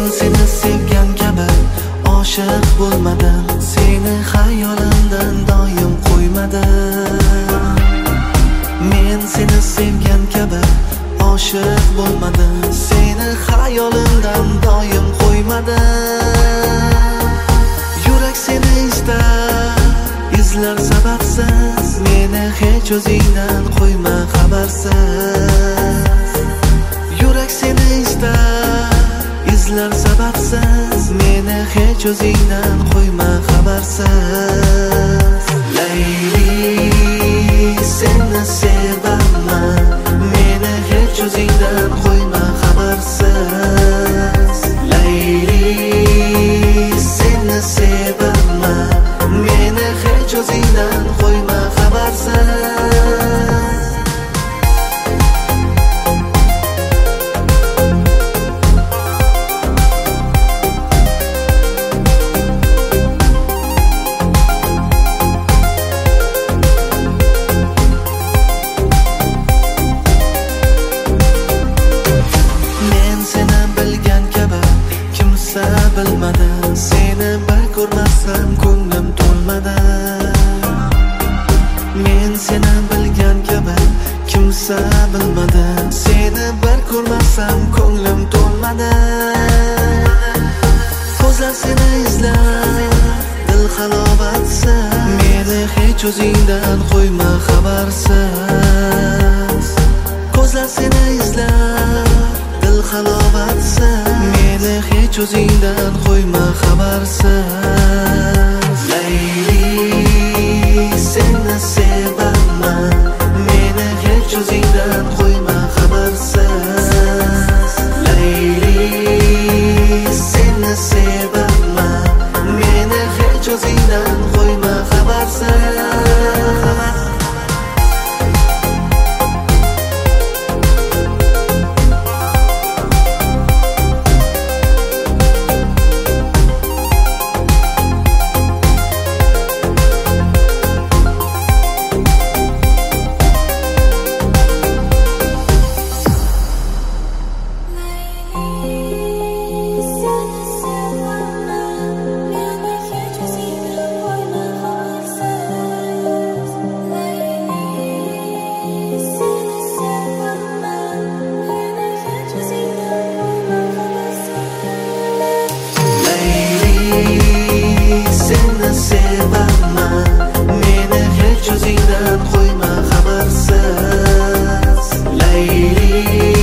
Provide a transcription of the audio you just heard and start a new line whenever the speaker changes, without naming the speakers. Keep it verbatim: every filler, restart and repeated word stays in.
seni sevgan kabi oshiq bo'lmadim, seni xayolimdan doim qo'ymadim. Men seni sevgan kabi oshiq bo'lmadim, seni xayolimdan doim qo'ymadim. Yurak seni istar, izlar sababsiz, meni hech o'zingdan qo'yma xabarsiz. Yurak seni istar, izlar sababsiz, meni hech o'zingdan qo'yma xabarsiz. Layli, seni sevaman, meni hech o'zingdan qo'yma xabarsiz. Layli, seni sevaman, meni hech o'zingdan qo'yma xabarsiz. Bilmadi, seni bir ko'rmasam ko'nglim to'lmadi. Men seni bilgan kabi kimsa bilmadi, seni bir ko'rmasam ko'nglim to'lmadi. Ko'zlar seni izlar, dil halovatsiz, meni hech o'zingdan qo'yma xabarsiz. Ko'zlar seni izlar, dil halovatsiz, meni hech o'zingdan qo'yma xabarsiz. Layli, seni sevaman, meni hech o'zingdan qo'yma xabarsiz. Layli, seni sevaman, meni hech o'zingdan qo'yma xabarsiz. Seni sevaman, meni hech o'zingdan qo'yma xabarsiz. Layli,